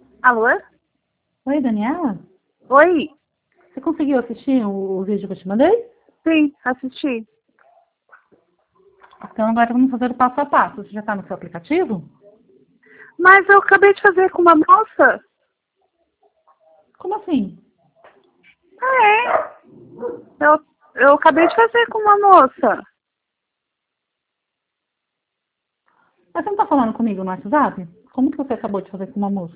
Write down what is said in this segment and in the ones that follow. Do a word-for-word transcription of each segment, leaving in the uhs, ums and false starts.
Alô? Oi, Daniela? Oi? Você conseguiu assistir o, o vídeo que eu te mandei? Sim, assisti. Então agora vamos fazer o passo a passo. Você já está no seu aplicativo? Mas eu acabei de fazer com uma moça. Como assim? Ah, é? Eu, eu acabei de fazer com uma moça. Mas você não está falando comigo no WhatsApp? Como que você acabou de fazer com uma moça?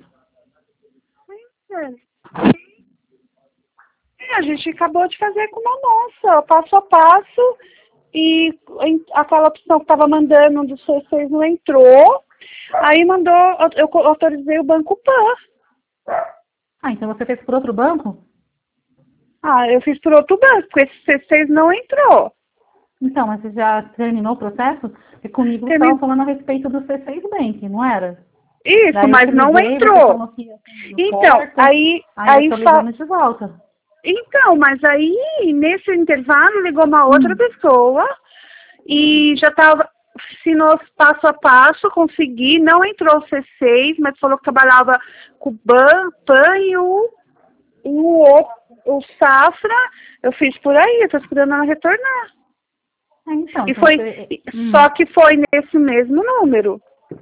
É, a gente acabou de fazer com uma moça, passo a passo. E em- aquela opção que estava mandando dos seus não entrou. Aí mandou, eu eu autorizei o Banco Pan. Ah, então você fez por outro banco? Ah, eu fiz por outro banco, porque esse C seis não entrou. Então, mas você já terminou o processo? E comigo você estava Termi- falando a respeito do C seis Bank, não era? Isso, Daí eu te mas não liguei, você entrou. falou que ia atender o Então, porta, aí, aí eu aí tô fa... ligando de volta. Então, mas aí, nesse intervalo, ligou uma outra Hum. pessoa e já estava, ensinou passo a passo, consegui, não entrou o C seis, mas falou que trabalhava com o Ban, Pan e o, o, outro, o Safra. Eu fiz por aí, eu tô esperando ela retornar. É, então, E então foi, você... Hum, só que foi nesse mesmo número.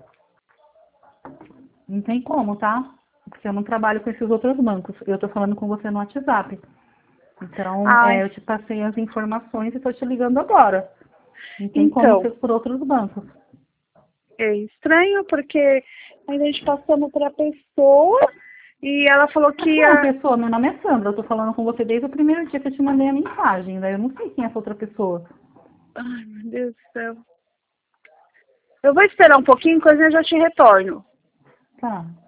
não tem como, tá? Porque eu não trabalho com esses outros bancos. Eu tô falando com você no WhatsApp. Então, Ai, é, eu te passei as informações e estou te ligando agora. Não tem como então, ser por outros bancos. é estranho porque ainda a gente passamos para a pessoa e ela falou Mas que quem é a ia. pessoa? Meu nome é Sandra. Eu tô falando com você desde o primeiro dia que eu te mandei a mensagem. Daí eu não sei quem é essa outra pessoa. Ai, meu Deus do céu. Eu vou esperar um pouquinho, coisa eu já te retorno. Tá.